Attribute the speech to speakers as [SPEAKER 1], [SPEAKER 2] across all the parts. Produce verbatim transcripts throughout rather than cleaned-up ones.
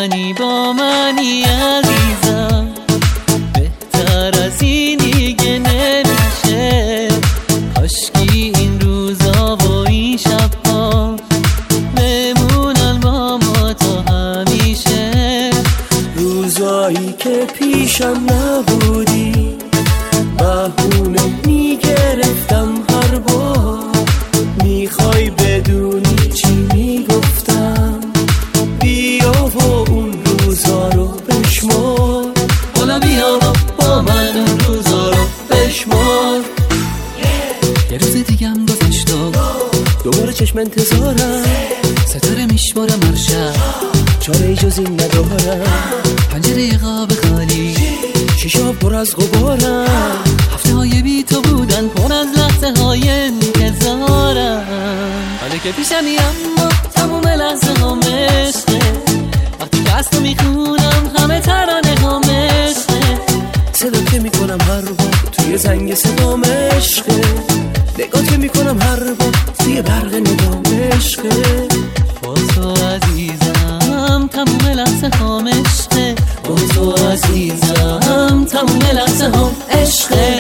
[SPEAKER 1] منی با منی عزیزم، بهتر از این دیگه نمیشه. کاشکی این روزا و این شبها بمونن با ما تا همیشه.
[SPEAKER 2] روزایی که پیشم نبودی بهونه میگرفتم هر بار، میخوای بدونی چی میگفتم؟ بیا و اون روزا رو بشمار.
[SPEAKER 1] حالا بیا با من اون روزا رو بشمار. یه روز دیگم گذشت و
[SPEAKER 2] دوباره چشم انتظارم،
[SPEAKER 1] ستاره میشمارم هر شب،
[SPEAKER 2] چاره جز این ندارم.
[SPEAKER 1] پنجره خواب خالی،
[SPEAKER 2] شیشا پر از غبارم،
[SPEAKER 1] هفته های بی تو بودن پر از لحظه های انتظارم. حالا که پیشمی اما تموم لحظه ها مشته، وقتی که از تو میخونم همه ترانه ها مشته.
[SPEAKER 2] صدا که میکنم هر بار توی زنگ صدام عشقه، نگاه که میکنم هر بار توی برق نگام عشقه.
[SPEAKER 1] با تو عزیزم تموم لحظه ها مشته، با تو عزیزم تموم لحظه ها عشقه.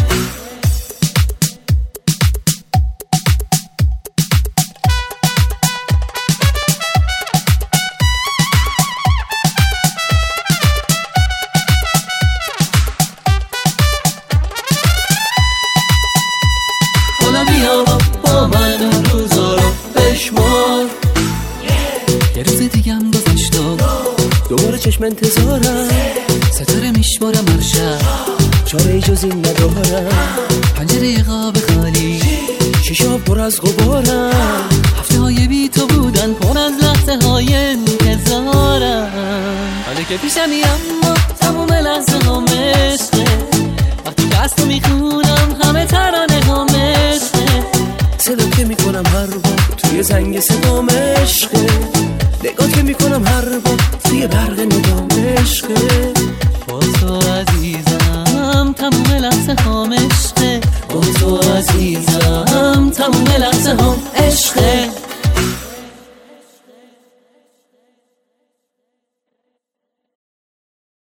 [SPEAKER 1] حالا بیا با من اون روزا رو بشمار. یه روز دیگم گذشت و
[SPEAKER 2] دوباره چشم انتظارم،
[SPEAKER 1] ستاره میشمارم هر شب،
[SPEAKER 2] چاره جز این ندارم.
[SPEAKER 1] پنجره خواب خالی،
[SPEAKER 2] شیشا پر از غبارم،
[SPEAKER 1] هفته های بی تو بودن پر از لحظه های انتظارم. حالا که پیشمی اما تموم لحظه ها مشته، وقتی که از تو میخونم همه ترانه ها مشته.
[SPEAKER 2] صدا که میکنم هر بار توی زنگ صدام عشقه، نگاه که میکنم هر بار توی برق نگام عشقه.
[SPEAKER 1] با تو عزیزم تموم لحظه ها مشته، با تو عزیزم